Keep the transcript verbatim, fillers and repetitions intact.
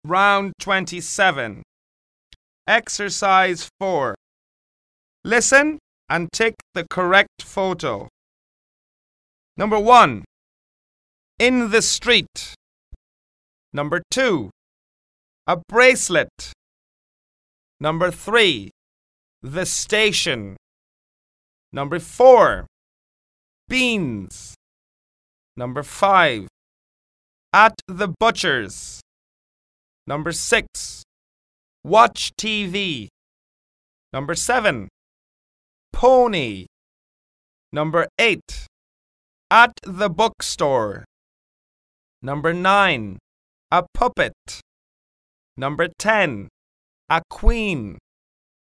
Round twenty-seven. Exercise four. Listen and tick the correct photo. Number one. In the street. Number two. A bracelet. Number three. The station. Number four. Beans. Number five. At the butcher's. Number six. Watch T V. Number seven. Pony. Number eight. At the bookstore. Number nine. A puppet. Number ten. A queen.